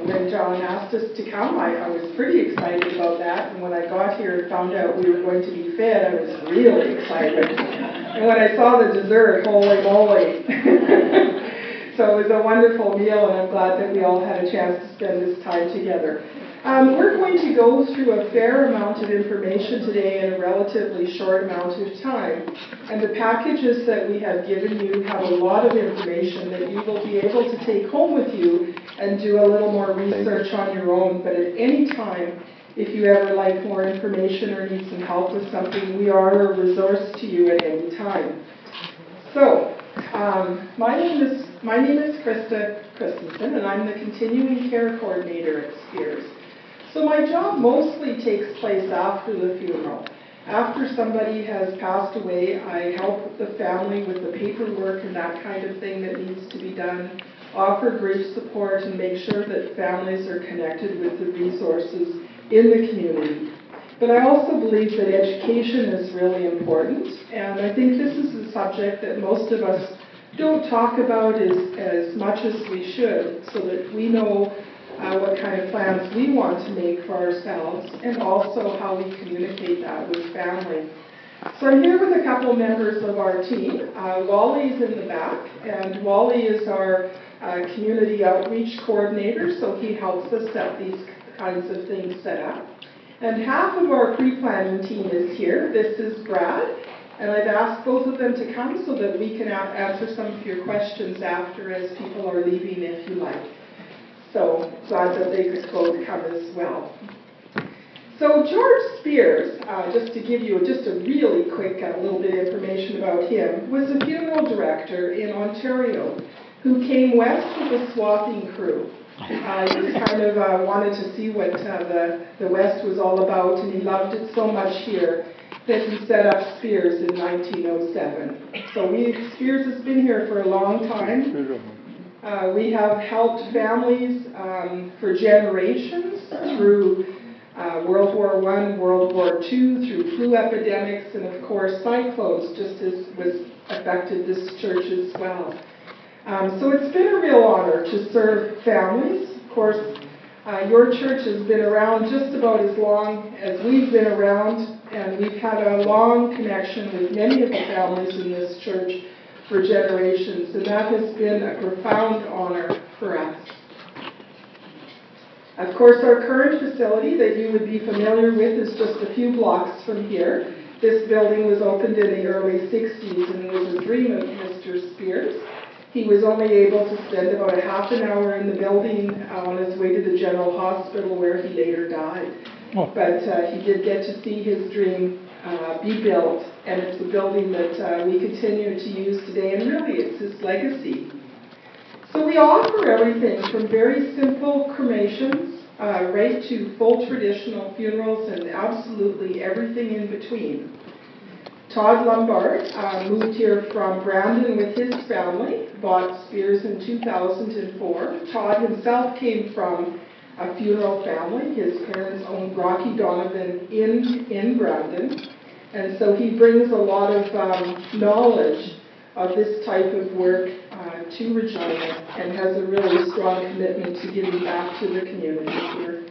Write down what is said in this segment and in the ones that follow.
when John asked us to come, I was pretty excited about that. And when I got here and found out we were going to be fed, I was really excited. And when I saw the dessert, holy moly. So it was a wonderful meal, and I'm glad that we all had a chance to spend this time together. We're going to go through a fair amount of information today in a relatively short amount of time. And the packages that we have given you have a lot of information that you will be able to take home with you and do a little more research on your own. But at any time, if you ever like more information or need some help with something, we are a resource to you at any time. So, my name is Krista Christensen, and I'm the Continuing Care Coordinator at Spears. So my job mostly takes place after the funeral. After somebody has passed away, I help the family with the paperwork and that kind of thing that needs to be done, offer grief support, and make sure that families are connected with the resources in the community. But I also believe that education is really important, and I think this is a subject that most of us don't talk about as much as we should, so that we know what kind of plans we want to make for ourselves, and also how we communicate that with family. So I'm here with a couple members of our team. Wally is in the back, and Wally is our community outreach coordinator, so he helps us get these kinds of things set up. And half of our pre-planning team is here. This is Brad, and I've asked both of them to come so that we can answer some of your questions after as people are leaving, if you like. So glad that they could both come as well. So George Spears, just to give you just a really quick little bit of information about him, was a funeral director in Ontario who came west with a swathing crew. He just kind of wanted to see what the West was all about, and he loved it so much here that he set up Spears in 1907. So Spears has been here for a long time. We have helped families for generations through World War I, World War II, through flu epidemics, and of course cyclones, just as was affected this church as well. So it's been a real honor to serve families. Of course, your church has been around just about as long as we've been around, and we've had a long connection with many of the families in this church for generations, and that has been a profound honor for us. Of course, our current facility that you would be familiar with is just a few blocks from here. This building was opened in the early 60s and was a dream of Mr. Spears. He was only able to spend about a half an hour in the building on his way to the General Hospital, where he later died. But he did get to see his dream be built, and it's a building that we continue to use today, and really it's his legacy. So we offer everything from very simple cremations right to full traditional funerals and absolutely everything in between. Todd Lombard moved here from Brandon with his family, bought Spears in 2004. Todd himself came from a funeral family. His parents owned Rocky Donovan in Brandon, and so he brings a lot of knowledge of this type of work to Regina, and has a really strong commitment to giving back to the community here.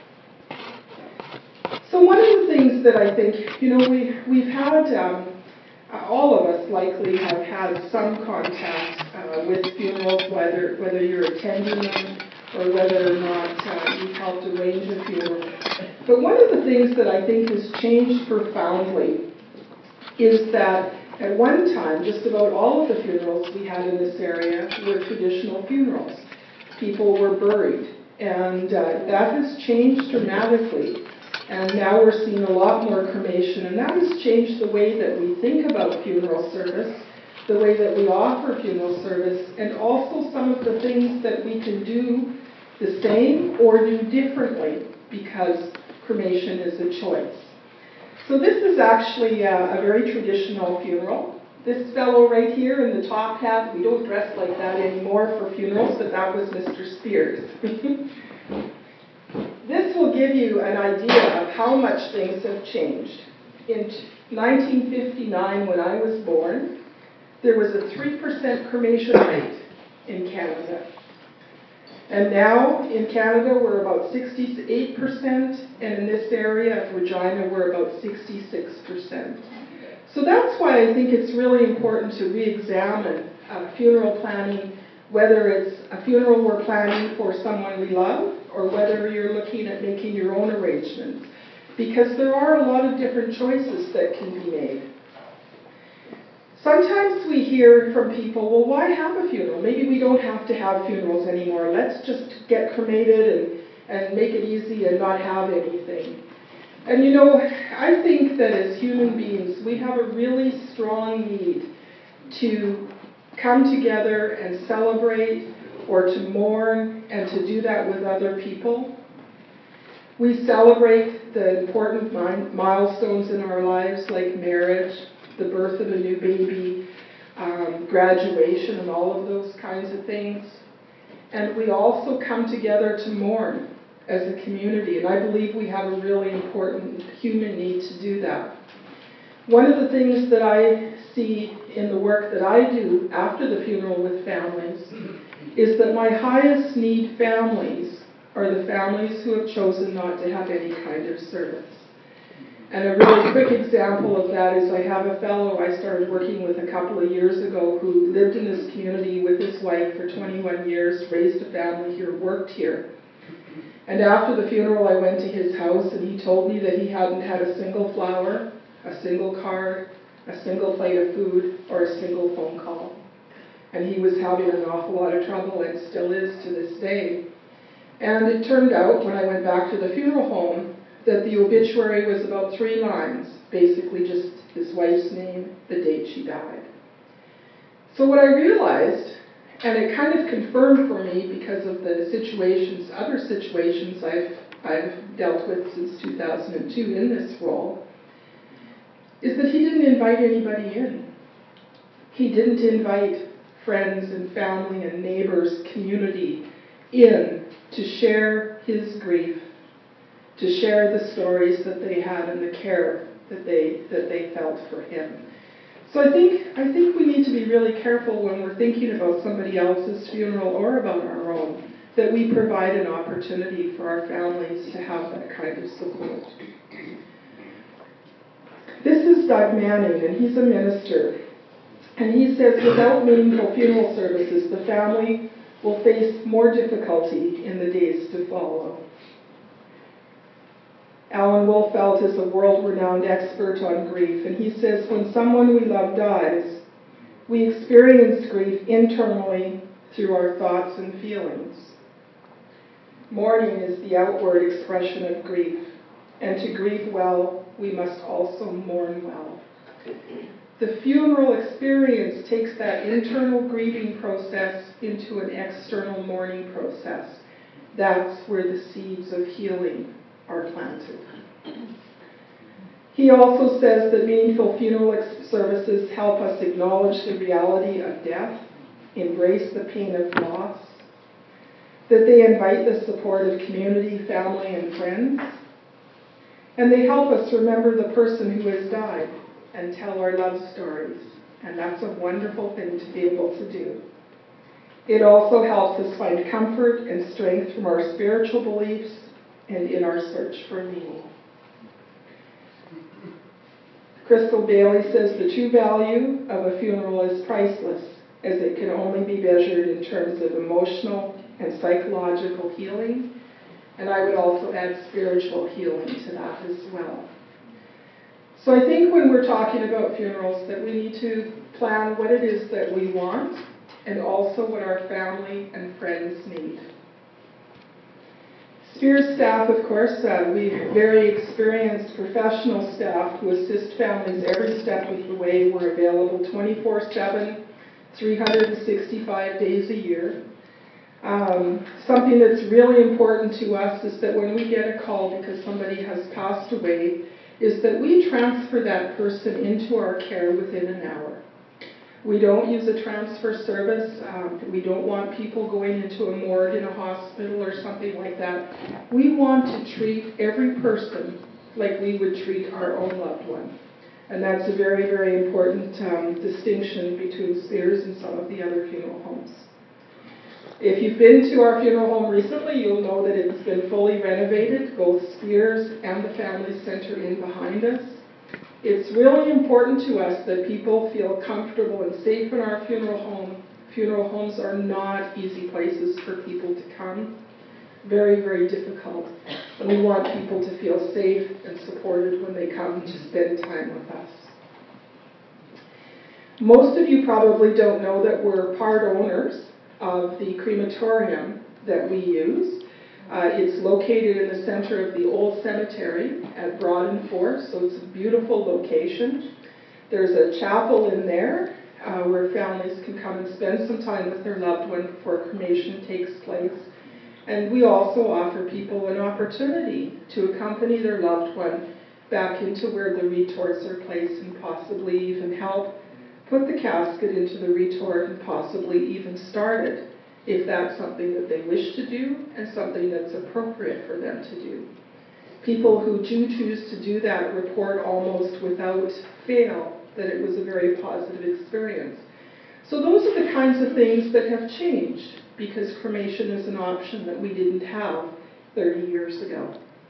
So one of the things that I think, we've had, all of us likely have had some contact with funerals, whether you're attending them or whether or not you've helped arrange a funeral. But one of the things that I think has changed profoundly is that at one time, just about all of the funerals we had in this area were traditional funerals. People were buried, and that has changed dramatically. And now we're seeing a lot more cremation, and that has changed the way that we think about funeral service, the way that we offer funeral service, and also some of the things that we can do the same or do differently, because cremation is a choice. So this is actually a very traditional funeral. This fellow right here in the top hat, we don't dress like that anymore for funerals, but that was Mr. Spears. This will give you an idea of how much things have changed. In 1959, when I was born, there was a 3% cremation rate in Canada. And now in Canada we're about 68%, and in this area of Regina we're about 66%. So that's why I think it's really important to re-examine funeral planning, whether it's a funeral we're planning for someone we love, or whether you're looking at making your own arrangements. Because there are a lot of different choices that can be made. Sometimes we hear from people, well, why have a funeral? Maybe we don't have to have funerals anymore. Let's just get cremated and make it easy and not have anything. And you know, I think that as human beings, we have a really strong need to come together and celebrate or to mourn and to do that with other people. We celebrate the important milestones in our lives like marriage, the birth of a new baby, graduation, and all of those kinds of things. And we also come together to mourn as a community, and I believe we have a really important human need to do that. One of the things that I see in the work that I do after the funeral with families is that my highest need families are the families who have chosen not to have any kind of service. And a really quick example of that is I have a fellow I started working with a couple of years ago who lived in this community with his wife for 21 years, raised a family here, worked here. And after the funeral, I went to his house and he told me that he hadn't had a single flower, a single card, a single plate of food, or a single phone call. And he was having an awful lot of trouble, and still is to this day. And it turned out, when I went back to the funeral home, that the obituary was about 3 lines, basically just his wife's name, the date she died. So what I realized, and it kind of confirmed for me because of the situations, other situations I've dealt with since 2002 in this role, is that he didn't invite anybody in. He didn't invite friends and family and neighbors, community in to share his grief, to share the stories that they had and the care that they felt for him. So I think we need to be really careful when we're thinking about somebody else's funeral or about our own, that we provide an opportunity for our families to have that kind of support. This is Doug Manning, and he's a minister. And he says, without meaningful funeral services, the family will face more difficulty in the days to follow. Alan Wolfelt is a world-renowned expert on grief, and he says, when someone we love dies, we experience grief internally through our thoughts and feelings. Mourning is the outward expression of grief, and to grieve well, we must also mourn well. The funeral experience takes that internal grieving process into an external mourning process. That's where the seeds of healing are planted. He also says that meaningful funeral services help us acknowledge the reality of death, embrace the pain of loss, that they invite the support of community, family, and friends, and they help us remember the person who has died and tell our love stories, and that's a wonderful thing to be able to do. It also helps us find comfort and strength from our spiritual beliefs and in our search for meaning. Crystal Bailey says the true value of a funeral is priceless, as it can only be measured in terms of emotional and psychological healing, and I would also add spiritual healing to that as well. So I think when we're talking about funerals that we need to plan what it is that we want and also what our family and friends need. Spears staff, of course, we have very experienced professional staff who assist families every step of the way. We're available 24/7, 365 days a year. Something that's really important to us is that when we get a call because somebody has passed away, is that we transfer that person into our care within an hour. We don't use a transfer service. We don't want people going into a morgue in a hospital or something like that. We want to treat every person like we would treat our own loved one. And that's a very, very important distinction between Spears and some of the other funeral homes. If you've been to our funeral home recently, you'll know that it's been fully renovated, both Spears and the Family Center in behind us. It's really important to us that people feel comfortable and safe in our funeral home. Funeral homes are not easy places for people to come. Very, very difficult. And we want people to feel safe and supported when they come to spend time with us. Most of you probably don't know that we're part owners of the crematorium that we use. It's located in the center of the old cemetery at Broad and Forth, so it's a beautiful location. There's a chapel in there where families can come and spend some time with their loved one before cremation takes place. And we also offer people an opportunity to accompany their loved one back into where the retorts are placed and possibly even help put the casket into the retort and possibly even start it, if that's something that they wish to do and something that's appropriate for them to do. People who do choose to do that report almost without fail that it was a very positive experience. So those are the kinds of things that have changed because cremation is an option that we didn't have 30 years ago.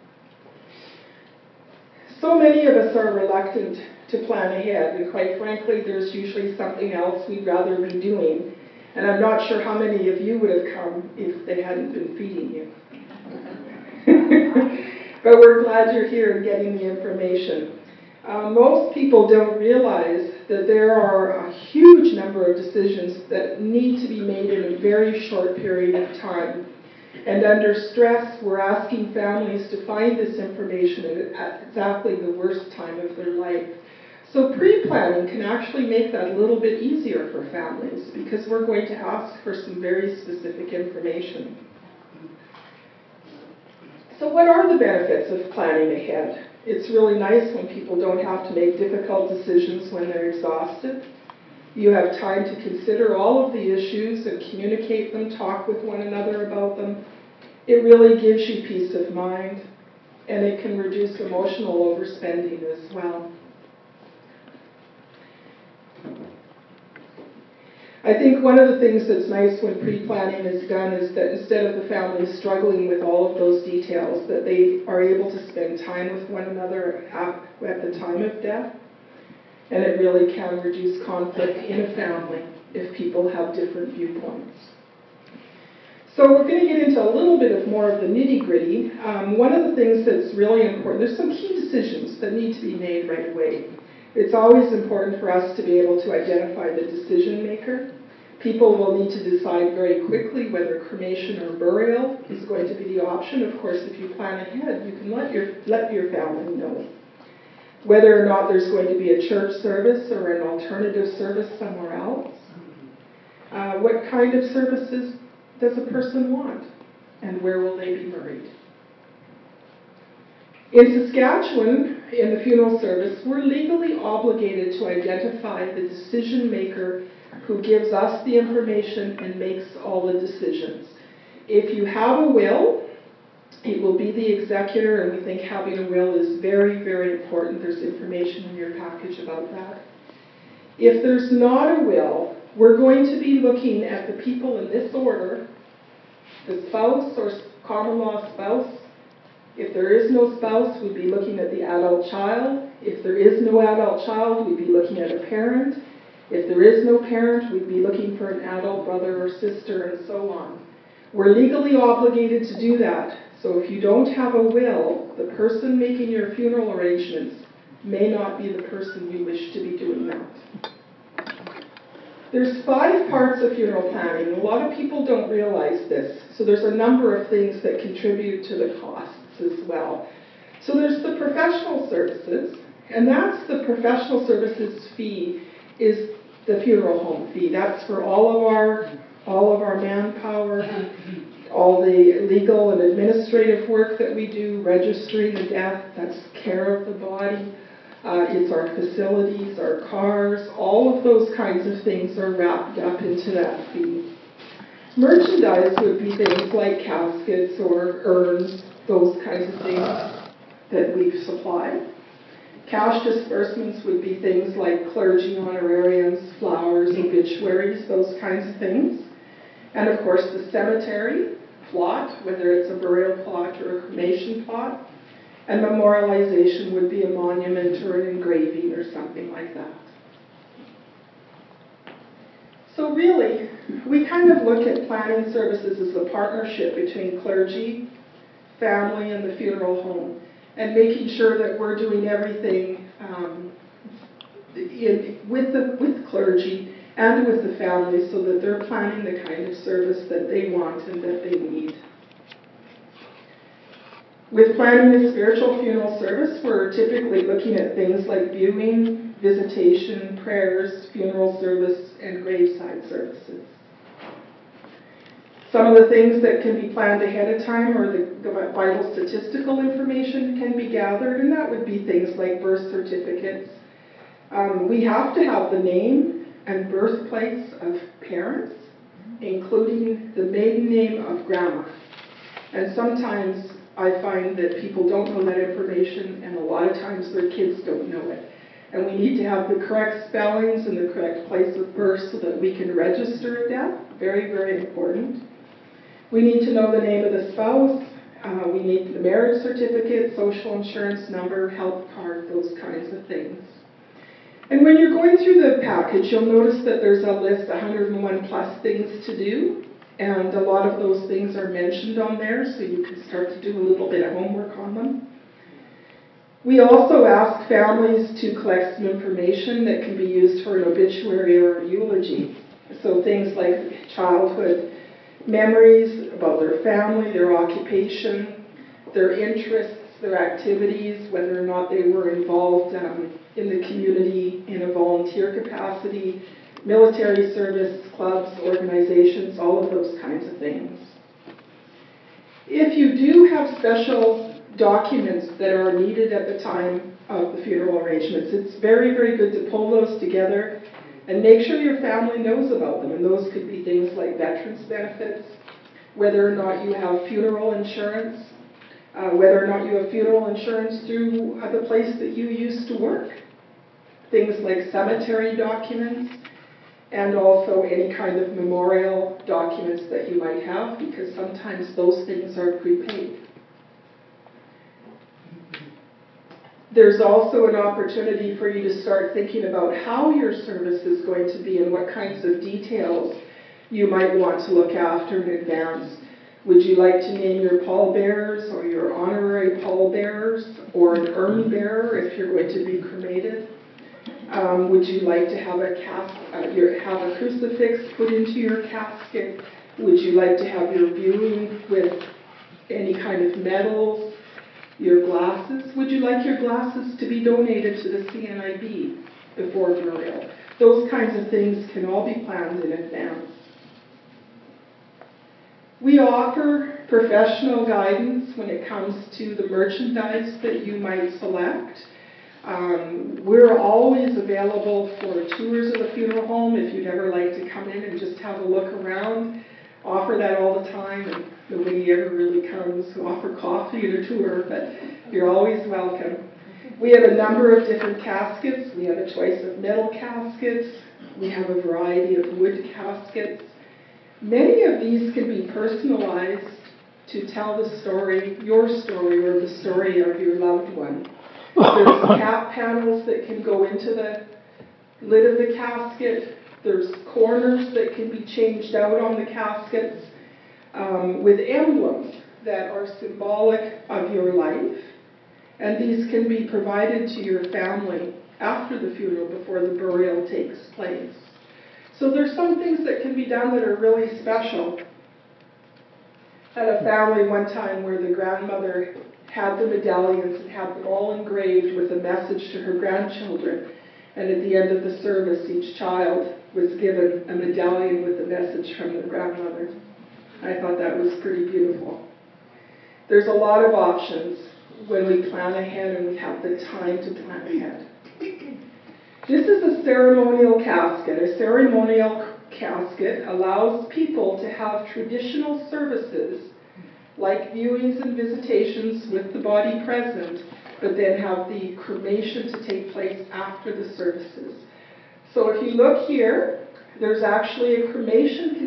So many of us are reluctant to plan ahead, and quite frankly, there's usually something else we'd rather be doing. And I'm not sure how many of you would have come if they hadn't been feeding you. But we're glad you're here and getting the information. Most people don't realize that there are a huge number of decisions that need to be made in a very short period of time. And under stress, we're asking families to find this information at exactly the worst time of their life. So pre-planning can actually make that a little bit easier for families because we're going to ask for some very specific information. So what are the benefits of planning ahead? It's really nice when people don't have to make difficult decisions when they're exhausted. You have time to consider all of the issues and communicate them, talk with one another about them. It really gives you peace of mind, and it can reduce emotional overspending as well. I think one of the things that's nice when pre-planning is done is that instead of the family struggling with all of those details, that they are able to spend time with one another at the time of death. And it really can reduce conflict in a family if people have different viewpoints. So we're going to get into a little bit of more of the nitty-gritty. One of the things that's really important, there's some key decisions that need to be made right away. It's always important for us to be able to identify the decision maker. People will need to decide very quickly whether cremation or burial is going to be the option. Of course, if you plan ahead, you can let your family know. Whether or not there's going to be a church service or an alternative service somewhere else. What kind of services does a person want? And where will they be buried? In Saskatchewan, in the funeral service, we're legally obligated to identify the decision maker who gives us the information and makes all the decisions. If you have a will, it will be the executor, and we think having a will is very, very important. There's information in your package about that. If there's not a will, we're going to be looking at the people in this order: the spouse or common law spouse. If there is no spouse, we'd be looking at the adult child. If there is no adult child, we'd be looking at a parent. If there is no parent, we'd be looking for an adult brother or sister, and so on. We're legally obligated to do that. So if you don't have a will, the person making your funeral arrangements may not be the person you wish to be doing that. There's 5 parts of funeral planning. A lot of people don't realize this. So there's a number of things that contribute to the costs as well. So there's the professional services, and that's the professional services fee is the funeral home fee. That's for all of our manpower, all the legal and administrative work that we do, registering the death, that's care of the body. It's our facilities, our cars, all of those kinds of things are wrapped up into that fee. Merchandise would be things like caskets or urns, those kinds of things that we've supplied. Cash disbursements would be things like clergy honorariums, flowers, obituaries, those kinds of things. And of course the cemetery plot, whether it's a burial plot or a cremation plot. And memorialization would be a monument or an engraving or something like that. So really, we kind of look at planning services as a partnership between clergy, family, and the funeral home, and making sure that we're doing everything with clergy and with the family so that they're planning the kind of service that they want and that they need. With planning a spiritual funeral service, we're typically looking at things like viewing, visitation, prayers, funeral service, and graveside services. Some of the things that can be planned ahead of time or the vital statistical information can be gathered, and that would be things like birth certificates. We have to have the name and birthplace of parents, including the maiden name of grandma. And sometimes I find that people don't know that information, and a lot of times their kids don't know it. And we need to have the correct spellings and the correct place of birth so that we can register a death. Very, very important. We need to know the name of the spouse. We need the marriage certificate, social insurance number, health card, those kinds of things. And when you're going through the package, you'll notice that there's a list, 101 plus things to do. And a lot of those things are mentioned on there, so you can start to do a little bit of homework on them. We also ask families to collect some information that can be used for an obituary or a eulogy. So things like childhood memories about their family, their occupation, their interests, their activities, whether or not they were involved in the community in a volunteer capacity, military service, clubs, organizations, all of those kinds of things. If you do have special documents that are needed at the time of the funeral arrangements, it's very, very good to pull those together and make sure your family knows about them. And those could be things like veterans benefits, whether or not you have funeral insurance, whether or not you have funeral insurance through the place that you used to work, things like cemetery documents, and also any kind of memorial documents that you might have, because sometimes those things are prepaid. There's also an opportunity for you to start thinking about how your service is going to be and what kinds of details you might want to look after in advance. Would you like to name your pallbearers or your honorary pallbearers or an urn bearer if you're going to be cremated? Would you like to have a crucifix put into your casket? Would you like to have your viewing with any kind of medals? Your glasses? Would you like your glasses to be donated to the CNIB before burial? Those kinds of things can all be planned in advance. We offer professional guidance when it comes to the merchandise that you might select. We're always available for tours of the funeral home if you'd ever like to come in and just have a look around. Offer that all the time, and nobody ever really comes to offer coffee and a tour, but you're always welcome. We have a number of different caskets. We have a choice of metal caskets. We have a variety of wood caskets. Many of these can be personalized to tell the story, your story, or the story of your loved one. There's cap panels that can go into the lid of the casket. There's corners that can be changed out on the caskets with emblems that are symbolic of your life. And these can be provided to your family after the funeral, before the burial takes place. So there's some things that can be done that are really special. I had a family one time where the grandmother had the medallions and had them all engraved with a message to her grandchildren. And at the end of the service, each child was given a medallion with a message from their grandmother. I thought that was pretty beautiful. There's a lot of options when we plan ahead and we have the time to plan ahead. This is a ceremonial casket. A ceremonial casket allows people to have traditional services like viewings and visitations with the body present, but then have the cremation to take place after the services. So if you look here, there's actually a cremation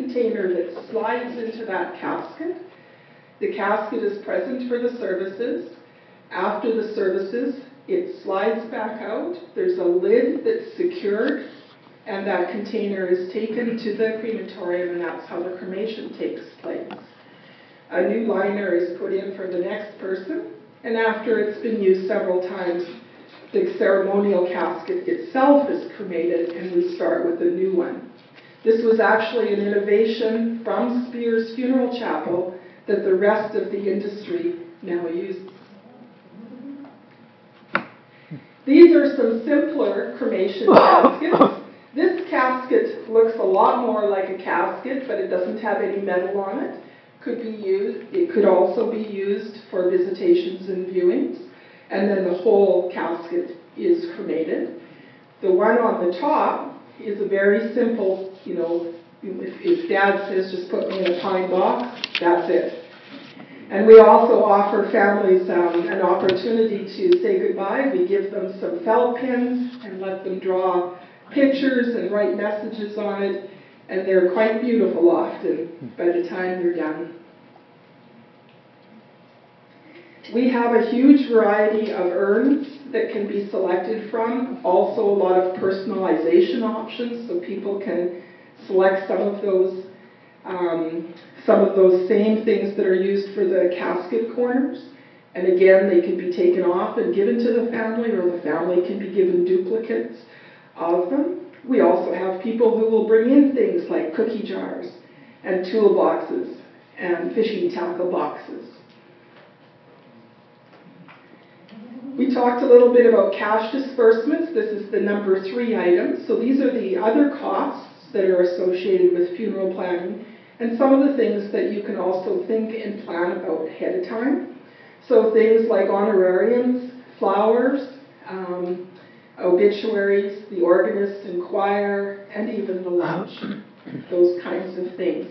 container that slides into that casket. The casket is present for the services. After the services, it slides back out. There's a lid that's secured, and that container is taken to the crematorium, and that's how the cremation takes place. A new liner is put in for the next person, and after it's been used several times, the ceremonial casket itself is cremated, and we start with a new one. This was actually an innovation from Spears Funeral Chapel that the rest of the industry now uses. These are some simpler cremation caskets. This casket looks a lot more like a casket, but it doesn't have any metal on it. It could also be used for visitations and viewings, and then the whole casket is cremated. The one on the top is a very simple, if Dad says just put me in a pine box, that's it. And we also offer families an opportunity to say goodbye. We give them some felt pens and let them draw pictures and write messages on it, and they're quite beautiful often by the time they're done. We have a huge variety of urns that can be selected from, also a lot of personalization options, so people can select some of those same things that are used for the casket corners. And again, they can be taken off and given to the family, or the family can be given duplicates of them. We also have people who will bring in things like cookie jars and toolboxes and fishing tackle boxes. We talked a little bit about cash disbursements. This is the number 3 item. So these are the other costs that are associated with funeral planning, and some of the things that you can also think and plan about ahead of time. So things like honorariums, flowers, obituaries, the organist and choir, and even the lunch, those kinds of things.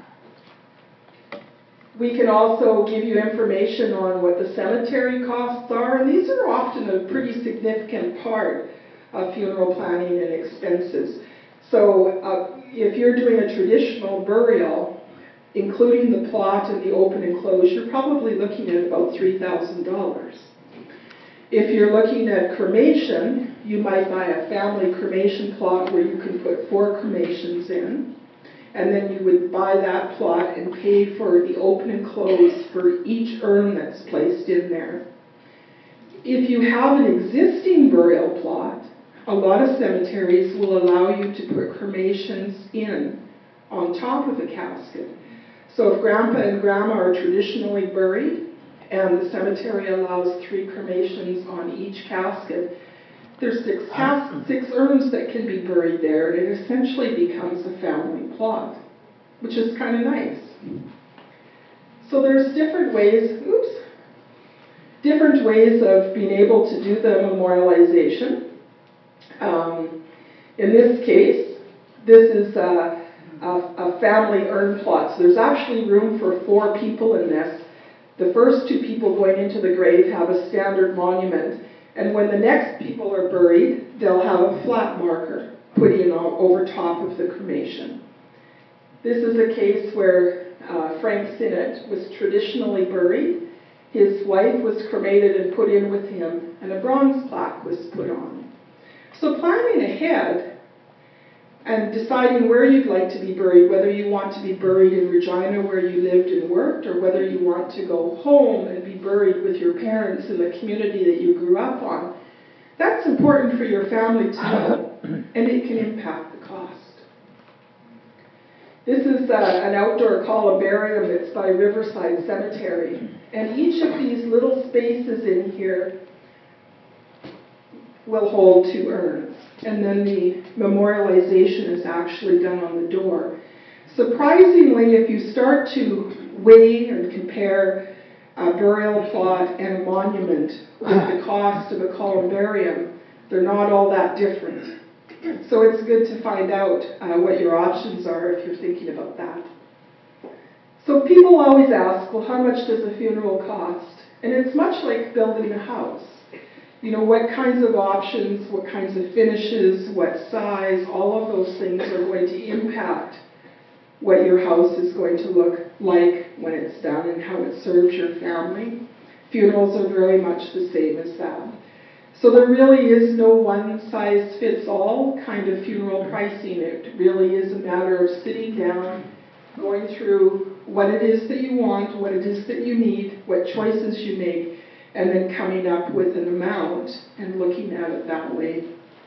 We can also give you information on what the cemetery costs are, and these are often a pretty significant part of funeral planning and expenses. So if you're doing a traditional burial, including the plot and the open enclosure, you're probably looking at about $3,000. If you're looking at cremation, you might buy a family cremation plot where you can put 4 cremations in, and then you would buy that plot and pay for the open and close for each urn that's placed in there. If you have an existing burial plot, a lot of cemeteries will allow you to put cremations in on top of the casket. So if Grandpa and Grandma are traditionally buried, and the cemetery allows 3 cremations on each casket, there's 6 urns that can be buried there, and it essentially becomes a family plot, which is kind of nice. So there's different ways of being able to do the memorialization. In this case, this is a family urn plot. So there's actually room for 4 people in this. The first 2 people going into the grave have a standard monument, and when the next people are buried, they'll have a flat marker put in over top of the cremation. This is a case where Frank Sinnott was traditionally buried. His wife was cremated and put in with him, and a bronze plaque was put on. So planning ahead and deciding where you'd like to be buried, whether you want to be buried in Regina where you lived and worked, or whether you want to go home and be buried with your parents in the community that you grew up on, that's important for your family to know, and it can impact the cost. This is an outdoor columbarium that's by Riverside Cemetery, and each of these little spaces in here will hold 2 urns, and then the memorialization is actually done on the door. Surprisingly, if you start to weigh and compare a burial plot and a monument with the cost of a columbarium, they're not all that different. So it's good to find out what your options are if you're thinking about that. So people always ask, well, how much does a funeral cost? And it's much like building a house. What kinds of options, what kinds of finishes, what size, all of those things are going to impact what your house is going to look like when it's done and how it serves your family. Funerals are very much the same as that. So there really is no one-size-fits-all kind of funeral pricing. It really is a matter of sitting down, going through what it is that you want, what it is that you need, what choices you make, and then coming up with an amount and looking at it that way.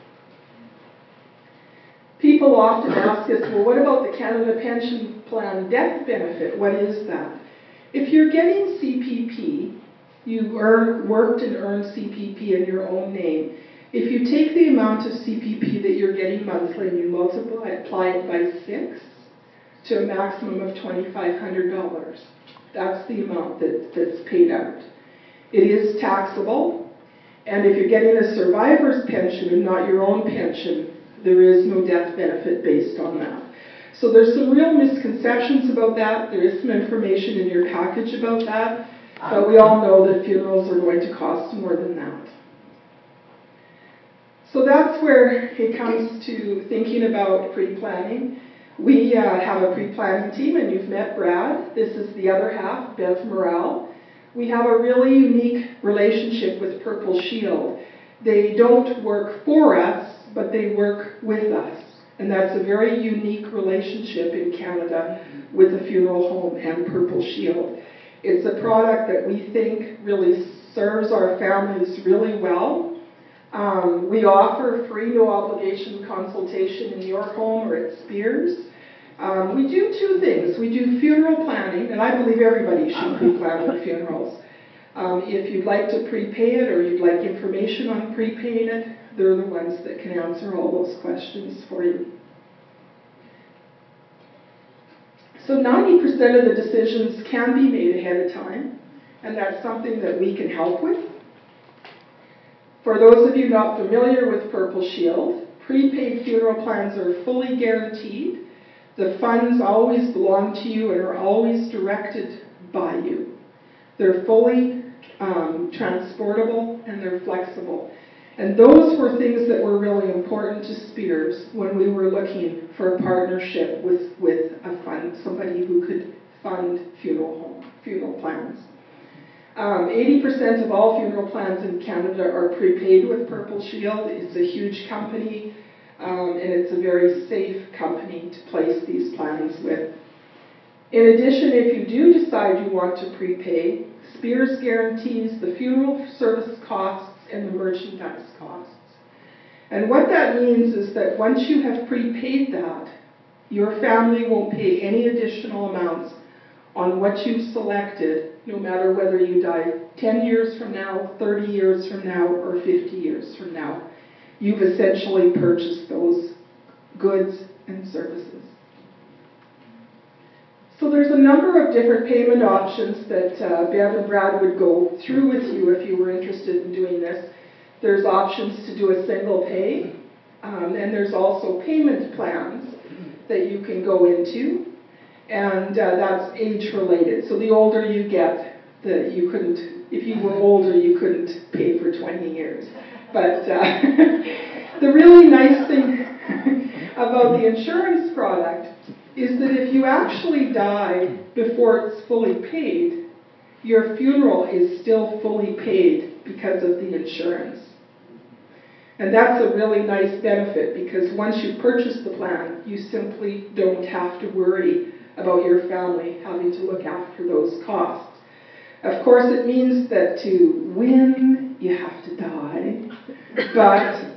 People often ask us, well, what about the Canada Pension Plan death benefit? What is that? If you're getting CPP, you worked and earned CPP in your own name. If you take the amount of CPP that you're getting monthly and you multiply it by 6 to a maximum of $2,500, that's the amount that's paid out. It is taxable, and if you're getting a survivor's pension and not your own pension, there is no death benefit based on that. So there's some real misconceptions about that. There is some information in your package about that, but we all know that funerals are going to cost more than that. So that's where it comes to thinking about pre-planning. We have a pre-planning team, and you've met Brad. This is the other half, Bev Morale. We have a really unique relationship with Purple Shield. They don't work for us, but they work with us. And that's a very unique relationship in Canada with a funeral home and Purple Shield. It's a product that we think really serves our families really well. We offer free, no obligation consultation in your home or at Spears. We do 2 things. We do funeral planning, and I believe everybody should pre-plan their funerals. If you'd like to prepay it or you'd like information on prepaying it, they're the ones that can answer all those questions for you. So 90% of the decisions can be made ahead of time, and that's something that we can help with. For those of you not familiar with Purple Shield, prepaid funeral plans are fully guaranteed. The funds always belong to you and are always directed by you. They're fully transportable and they're flexible. And those were things that were really important to Spears when we were looking for a partnership with a fund, somebody who could fund funeral plans. 80% of all funeral plans in Canada are prepaid with Purple Shield. It's a huge company, and it's a very safe company to place these plans with. In addition, if you do decide you want to prepay, Spears guarantees the funeral service costs and the merchandise costs. And what that means is that once you have prepaid that, your family won't pay any additional amounts on what you've selected, no matter whether you die 10 years from now, 30 years from now, or 50 years from now. You've essentially purchased those goods and services. So there's a number of different payment options that Bev and Brad would go through with you if you were interested in doing this. There's options to do a single pay, and there's also payment plans that you can go into, and that's age-related. So the older you get, if you were older, you couldn't pay for 20 years. But the really nice thing about the insurance product is that if you actually die before it's fully paid, your funeral is still fully paid because of the insurance. And that's a really nice benefit, because once you purchase the plan, you simply don't have to worry about your family having to look after those costs. Of course, it means that to win, you have to die. But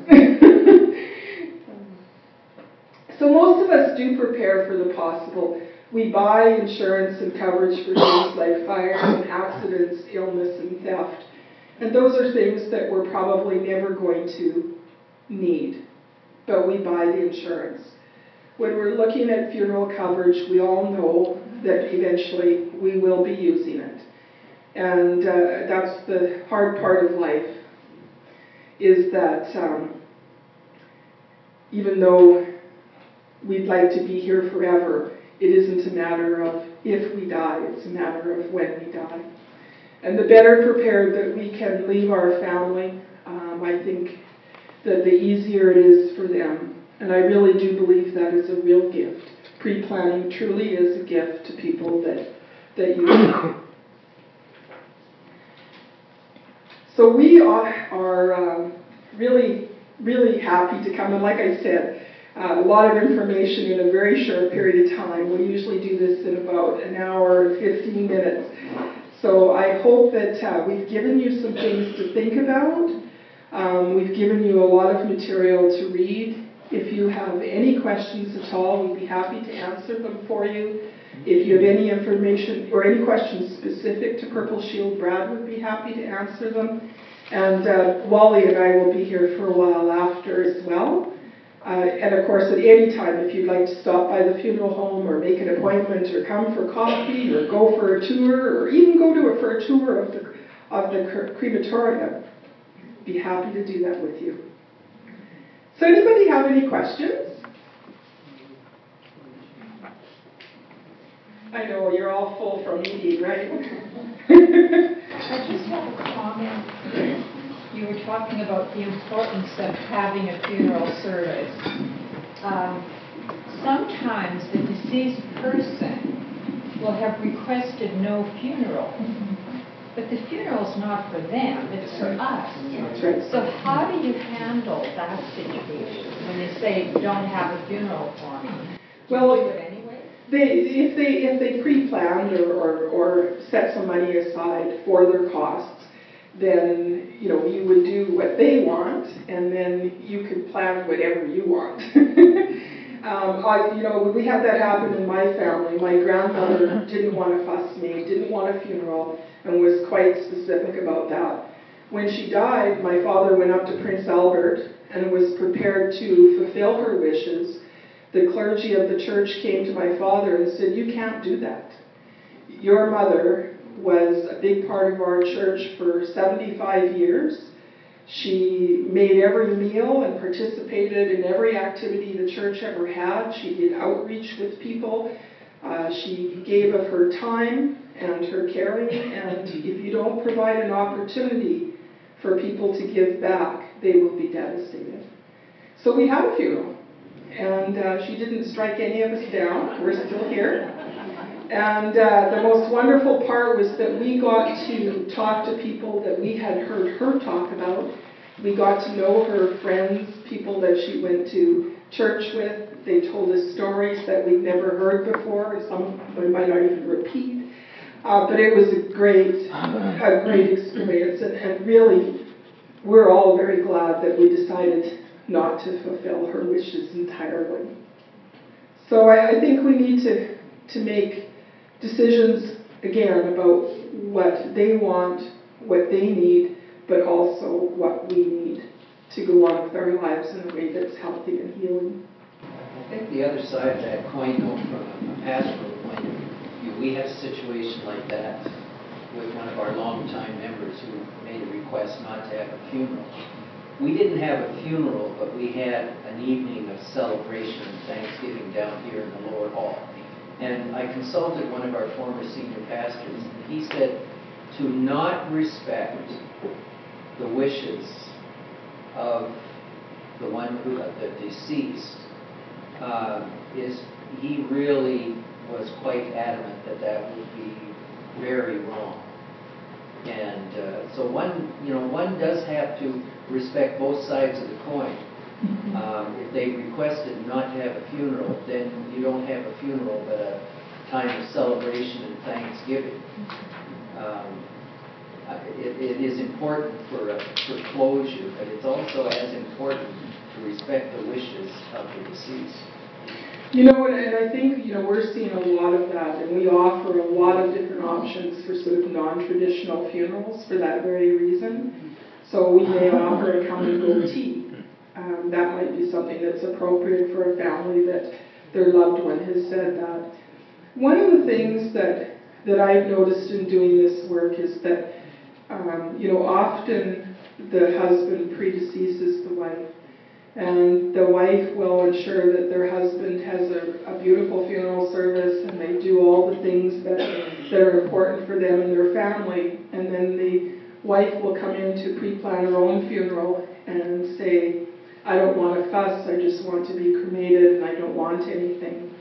so most of us do prepare for the possible. We buy insurance and coverage for things like fires and accidents, illness and theft. And those are things that we're probably never going to need, but we buy the insurance. When we're looking at funeral coverage, we all know that eventually we will be using it. And that's the hard part of life, is that even though we'd like to be here forever, it isn't a matter of if we die, it's a matter of when we die. And the better prepared that we can leave our family, I think that the easier it is for them. And I really do believe that is a real gift pre-planning truly is a gift to people that you know. So we are really, really happy to come. And like I said, a lot of information in a very short period of time. We usually do this in about an hour and 15 minutes. So I hope that we've given you some things to think about. We've given you a lot of material to read. If you have any questions at all, we'd be happy to answer them for you. If you have any information or any questions specific to Purple Shield, Brad would be happy to answer them. And Wally and I will be here for a while after as well. And of course, at any time, if you'd like to stop by the funeral home or make an appointment or come for coffee or go for a tour or even go for a tour of the crematorium, be happy to do that with you. So anybody have any questions? I know, you're all full from eating, right? I just have a comment. You were talking about the importance of having a funeral service. Sometimes the deceased person will have requested no funeral, but the funeral's not for them, it's for us. That's right. So how do you handle that situation when they say, don't have a funeral for me? Well, do it anyway? If they pre-planned or set some money aside for their costs, then you would do what they want, and then you could plan whatever you want. We had that happen in my family. My grandmother didn't want a fuss made, didn't want a funeral, and was quite specific about that. When she died, my father went up to Prince Albert and was prepared to fulfill her wishes. The clergy of the church came to my father and said, "You can't do that. Your mother was a big part of our church for 75 years. She made every meal and participated in every activity the church ever had. She did outreach with people. She gave of her time and her caring, and if you don't provide an opportunity for people to give back, they will be devastated." So we had a funeral, and she didn't strike any of us down. We're still here. And the most wonderful part was that we got to talk to people that we had heard her talk about. We got to know her friends, people that she went to church with. They told us stories that we'd never heard before. Some we might not even repeat. But it was a great experience. And really, we're all very glad that we decided not to fulfill her wishes entirely. So I think we need to make decisions, again, about what they want, what they need, but also what we need to go on with our lives in a way that's healthy and healing. I think the other side of that coin, though, from a pastoral point of view, we had a situation like that with one of our longtime members who made a request not to have a funeral. We didn't have a funeral, but we had an evening of celebration and Thanksgiving down here in the lower hall. And I consulted one of our former senior pastors, and he said to not respect the wishes of the one who, the deceased, he really was quite adamant that would be very wrong. And so one does have to respect both sides of the coin. If they requested not to have a funeral, then you don't have a funeral, but a time of celebration and thanksgiving. It is important for closure, but it's also as important to respect the wishes of the deceased. And I think, we're seeing a lot of that, and we offer a lot of different options for sort of non-traditional funerals for that very reason. So we may offer a come and go tea. That might be something that's appropriate for a family that their loved one has said that. One of the things that I've noticed in doing this work is that, often the husband predeceases the wife, and the wife will ensure that their husband has a beautiful funeral service, and they do all the things that are important for them and their family, and then the wife will come in to pre-plan her own funeral and say, "I don't want a fuss, I just want to be cremated and I don't want anything."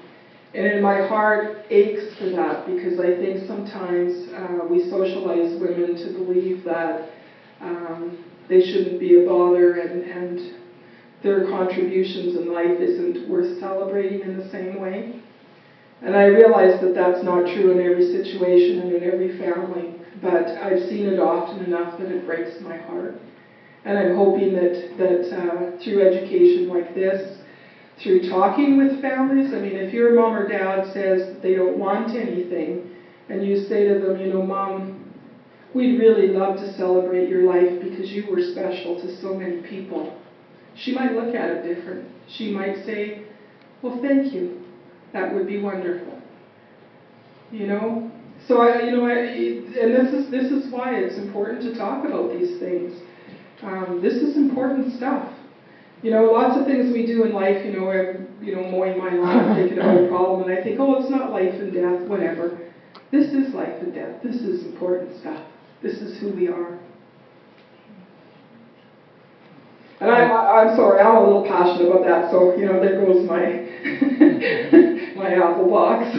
And my heart aches for that, because I think sometimes we socialize women to believe that they shouldn't be a bother, and their contributions in life isn't worth celebrating in the same way. And I realize that that's not true in every situation and in every family, but I've seen it often enough that it breaks my heart. And I'm hoping that through education like this, through talking with families, I mean, if your mom or dad says that they don't want anything, and you say to them, you know, Mom, we'd really love to celebrate your life because you were special to so many people. She might look at it different. She might say, well, thank you. That would be wonderful. You know? So, and this is why it's important to talk about these things. This is important stuff. You know, lots of things we do in life, I'm mowing my lawn, thinking about a problem, and I think, oh, it's not life and death, whatever. This is life and death. This is important stuff. This is who we are. And I'm sorry, I'm a little passionate about that, so, there goes my my apple box.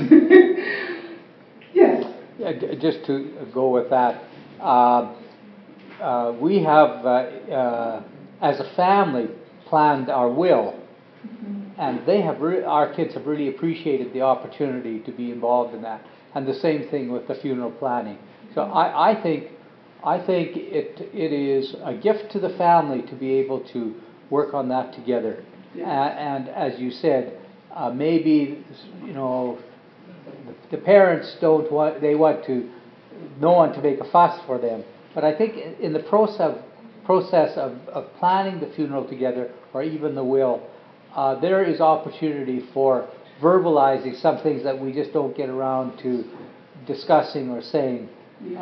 Yes? Yeah, just to go with that, we have, as a family, planned our will, and they have our kids have really appreciated the opportunity to be involved in that, and the same thing with the funeral planning. So I think it is a gift to the family to be able to work on that together. Yeah. And as you said, maybe the parents don't want, they want no one to make a fuss for them. But I think in the process of planning the funeral together, or even the will, there is opportunity for verbalizing some things that we just don't get around to discussing or saying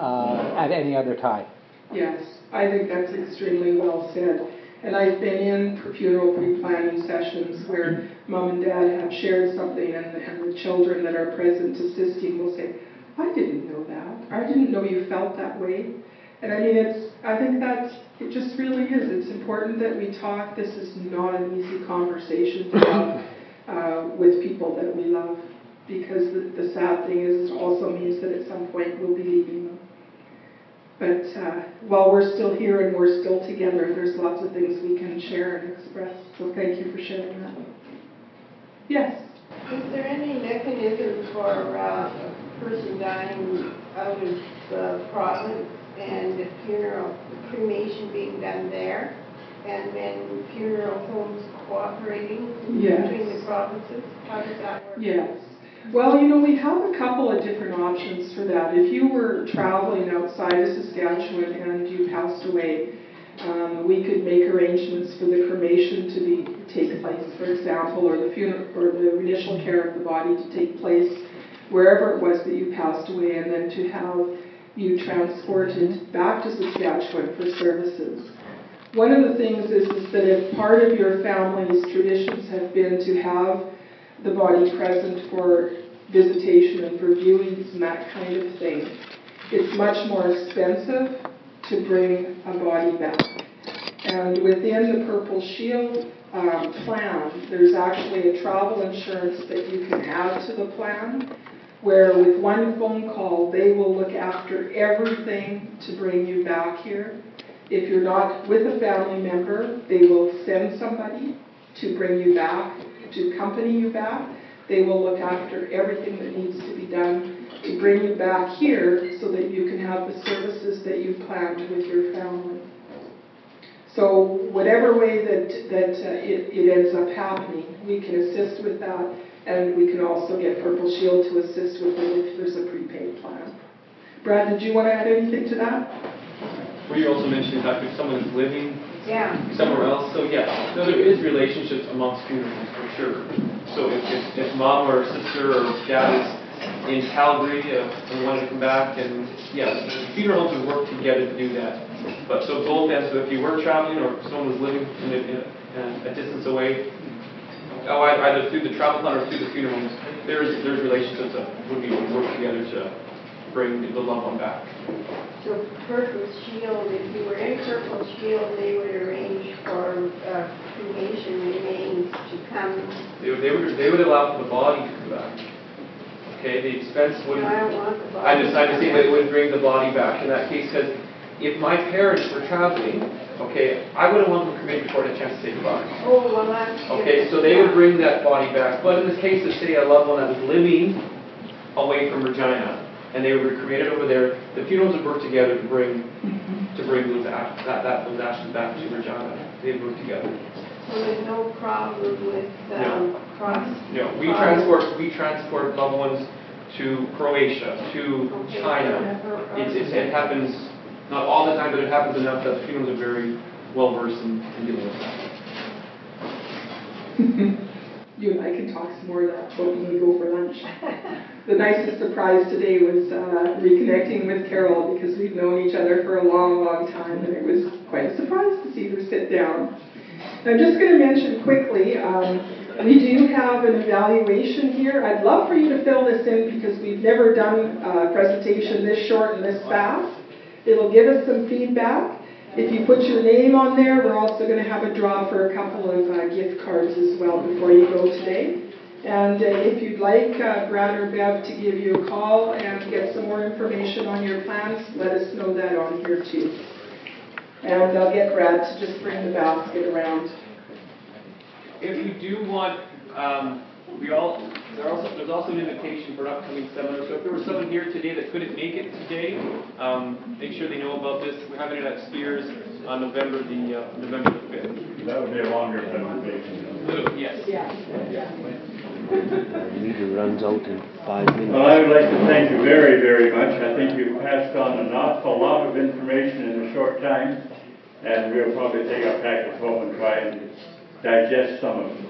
at any other time. Yes, I think that's extremely well said. And I've been in funeral pre-planning sessions where Mom and Dad have shared something, and the children that are present assisting will say, I didn't know that. I didn't know you felt that way. And I mean, I think it just really is. It's important that we talk. This is not an easy conversation to have with people that we love, because the sad thing is it also means that at some point we'll be leaving them. But while we're still here and we're still together, there's lots of things we can share and express. So thank you for sharing that. Yes? Is there any mechanism for a person dying out of the province and the funeral, the cremation being done there, and then funeral homes cooperating between the provinces? How does that work? Yes. Well, we have a couple of different options for that. If you were traveling outside of Saskatchewan and you passed away, we could make arrangements for the cremation to take place, for example, or the funeral or the initial care of the body to take place wherever it was that you passed away, and then to have you transported back to Saskatchewan for services. One of the things is that if part of your family's traditions have been to have the body present for visitation and for viewings and that kind of thing, it's much more expensive to bring a body back. And within the Purple Shield plan, there's actually a travel insurance that you can add to the plan, where with one phone call, they will look after everything to bring you back here. If you're not with a family member, they will send somebody to bring you back, to accompany you back. They will look after everything that needs to be done to bring you back here so that you can have the services that you planned with your family. So whatever way that it ends up happening, we can assist with that, and we can also get Purple Shield to assist with it if there's a prepaid plan. Brad, did you want to add anything to that? Well, you also mentioned that if someone is living somewhere else, so yeah, no, there is relationships amongst funerals for sure. So if mom or sister or dad is in Calgary and wanted to come back, and yeah, funeral homes would work together to do that. But so both ends. So if you were traveling or someone was living in a distance away, either through the travel plan or through the funeral homes, there's relationships that would be work together to bring the loved one back. So Purple Shield, if you were in Purple Shield, they would arrange for cremation remains to come. They would allow for the body to come back. okay? The expense wouldn't, I don't want the body. I decided to say that it would bring the body back in that case, because if my parents were traveling, okay, I wouldn't want them cremated before I had a chance to say goodbye. Oh, well, that's. Okay, so they would bring that body back. But in the case of, say, a loved one that was living away from Regina, and they were cremated over there, the funerals would work together to bring those those ashes back to Regina. They'd work together. So there's no problem with No. cross? No, we transport loved ones to Croatia, to Okay. China. It happens, not all the time, but it happens enough that the funerals are very well versed in dealing with that. You and I can talk some more of that when we go for lunch. The nicest surprise today was reconnecting with Carol, because we've known each other for a long, long time, and it was quite a surprise to see her sit down. I'm just going to mention quickly, we do have an evaluation here. I'd love for you to fill this in, because we've never done a presentation this short and this fast. It'll give us some feedback. If you put your name on there, we're also going to have a draw for a couple of gift cards as well before you go today. And if you'd like Brad or Bev to give you a call and get some more information on your plans, let us know that on here too. And I'll get Brad to just bring the basket around. If you do want, there's also an invitation for an upcoming seminar. So if there was someone here today that couldn't make it today, make sure they know about this. We're having it at Spears on November the 5th. That would be a longer presentation. Yes. Yeah. The meeting runs out in 5 minutes. Well, I would like to thank you very, very much. I think you've passed on an awful lot of information in a short time, and we'll probably take our packets home and try and digest some of it.